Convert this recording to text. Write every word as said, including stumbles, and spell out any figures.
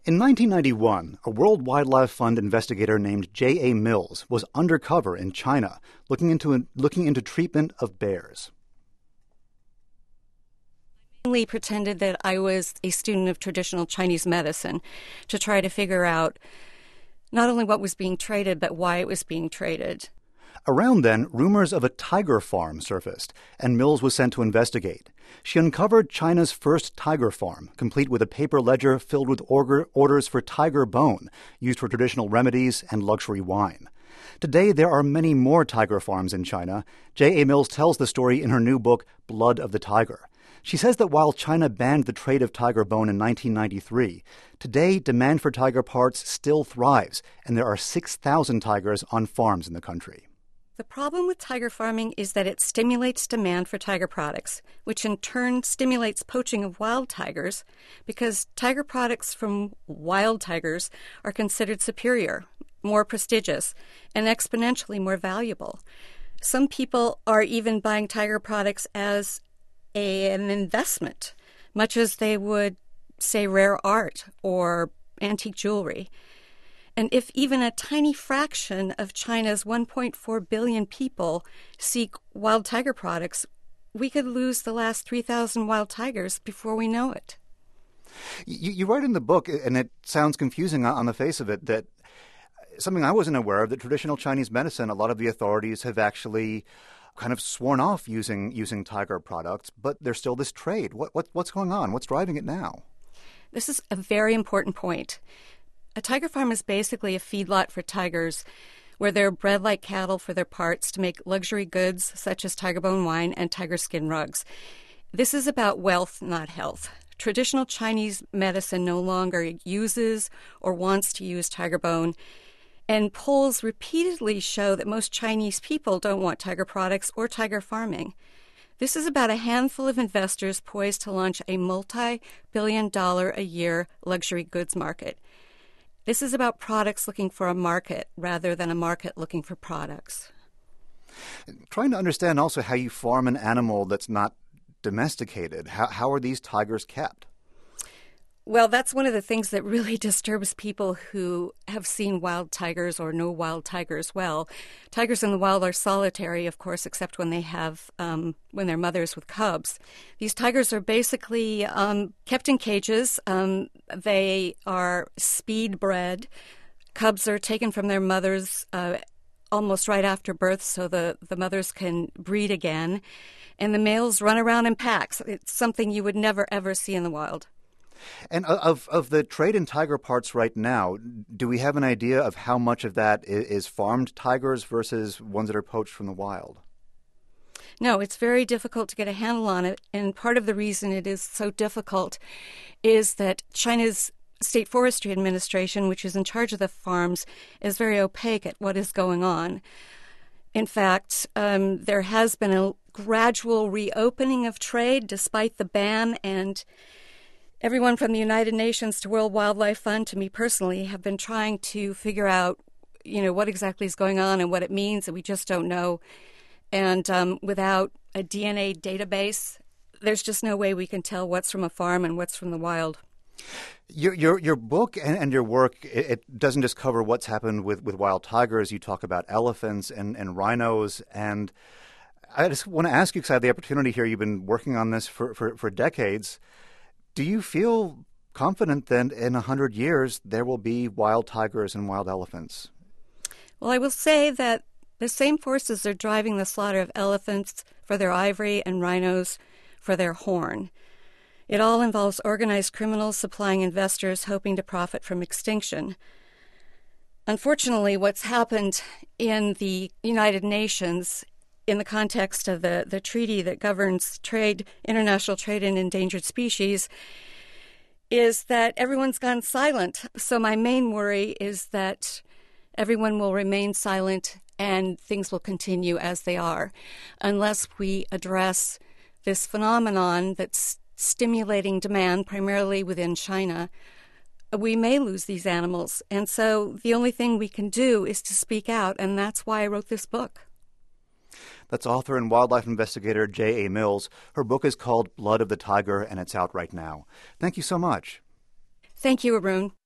In nineteen ninety-one, a World Wildlife Fund investigator named J A. Mills was undercover in China looking into, looking into treatment of bears. I mainly pretended that I was a student of traditional Chinese medicine to try to figure out not only what was being traded, but why it was being traded. Around then, rumors of a tiger farm surfaced, and Mills was sent to investigate. She uncovered China's first tiger farm, complete with a paper ledger filled with order, orders for tiger bone, used for traditional remedies and luxury wine. Today, there are many more tiger farms in China. J A. Mills tells the story in her new book, Blood of the Tiger. She says that while China banned the trade of tiger bone in nineteen ninety-three, today demand for tiger parts still thrives, and there are six thousand tigers on farms in the country. The problem with tiger farming is that it stimulates demand for tiger products, which in turn stimulates poaching of wild tigers, because tiger products from wild tigers are considered superior, more prestigious, and exponentially more valuable. Some people are even buying tiger products as a, an investment, much as they would, say, rare art or antique jewelry. And if even a tiny fraction of China's one point four billion people seek wild tiger products, we could lose the last three thousand wild tigers before we know it. You, you write in the book, and it sounds confusing on the face of it, that something I wasn't aware of, that traditional Chinese medicine, a lot of the authorities have actually kind of sworn off using using tiger products, but there's still this trade. What, what what's going on? What's driving it now? This is a very important point. A tiger farm is basically a feedlot for tigers where they're bred like cattle for their parts to make luxury goods such as tiger bone wine and tiger skin rugs. This is about wealth, not health. Traditional Chinese medicine no longer uses or wants to use tiger bone, and polls repeatedly show that most Chinese people don't want tiger products or tiger farming. This is about a handful of investors poised to launch a multi-billion dollar a year luxury goods market. This is about products looking for a market rather than a market looking for products. Trying to understand also how you farm an animal that's not domesticated. How, how are these tigers kept? Well, that's one of the things that really disturbs people who have seen wild tigers or know wild tigers well. Tigers in the wild are solitary, of course, except when they have um, when they're mothers with cubs. These tigers are basically um, kept in cages. Um, they are speed bred. Cubs are taken from their mothers uh, almost right after birth, so the, the mothers can breed again. And the males run around in packs. It's something you would never, ever see in the wild. And of of the trade in tiger parts right now, do we have an idea of how much of that is farmed tigers versus ones that are poached from the wild? No, it's very difficult to get a handle on it. And part of the reason it is so difficult is that China's State Forestry Administration, which is in charge of the farms, is very opaque at what is going on. In fact, um, there has been a gradual reopening of trade despite the ban, and everyone from the United Nations to World Wildlife Fund to me personally have been trying to figure out, you know, what exactly is going on and what it means, and we just don't know. And um, without a D N A database, there's just no way we can tell what's from a farm and what's from the wild. Your your your book and, and your work, it, it doesn't just cover what's happened with, with wild tigers. You talk about elephants and, and rhinos. And I just want to ask you, because I have the opportunity here, you've been working on this for, for, for decades. Do you feel confident that in a hundred years there will be wild tigers and wild elephants? Well, I will say that the same forces are driving the slaughter of elephants for their ivory and rhinos for their horn. It all involves organized criminals supplying investors hoping to profit from extinction. Unfortunately, what's happened in the United Nations in the context of the, the treaty that governs trade, international trade in endangered species, is that everyone's gone silent. So my main worry is that everyone will remain silent and things will continue as they are unless we address this phenomenon that's stimulating demand primarily within China. We may lose these animals. And so the only thing we can do is to speak out, and that's why I wrote this book. That's author and wildlife investigator J A. Mills. Her book is called Blood of the Tiger, and it's out right now. Thank you so much. Thank you, Arun.